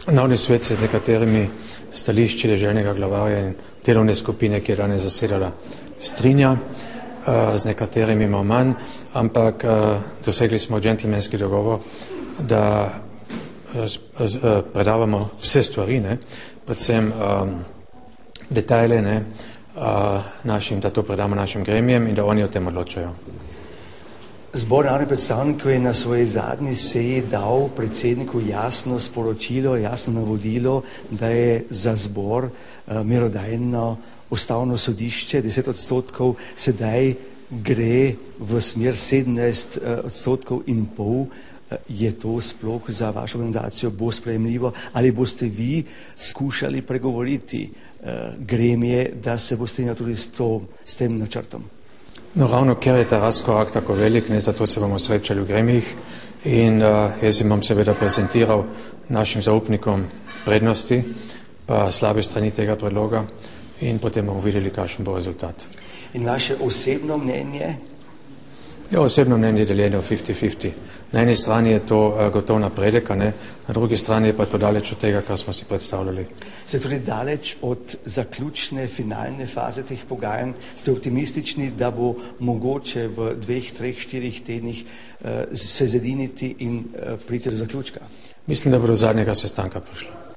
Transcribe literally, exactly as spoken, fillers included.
Novi svet se z nekaterimi stališči deželnega glavarja in delovne skupine, ki je danes zasedala, strinja, z nekaterimi malo manj, ampak dosegli smo džentelmenski dogovor, da predavamo vse stvari, ne, predvsem detajle, ne, našim, da to predamo našim gremijem in da oni o tem odločajo. Zbor narodnih predstavnikov je na svoji zadnji seji dal predsedniku jasno sporočilo, jasno navodilo, da je za zbor uh, merodajno ustavno sodišče deset odstotkov, sedaj gre v smer sedemnajst odstotkov in pol. Je to sploh za vašo organizacijo bo sprejemljivo ali boste vi skušali pregovoriti uh, gremije, da se bo strinjal tudi s, to, s tem načrtom? No, ravno ker je ta razkorak tako velik, ne, zato se bomo srečali v gremijih in uh, jaz jim bom seveda prezentiral našim zaupnikom prednosti pa slabe strani tega predloga in potem bomo videli, kakšen bo rezultat. In vaše osebno mnenje? Ja, osebno mnenje je deljeno fifty fifty. Na eni strani je to uh, gotov napredek, ne? Na drugi strani je pa to daleč od tega, kar smo si predstavljali. Ste tudi daleč od zaključne, finalne faze teh pogajanj? Ste optimistični, da bo mogoče v dveh, treh, štirih tednih uh, se zediniti in uh, priti do zaključka? Mislim, da bo do zadnjega sestanka prišlo.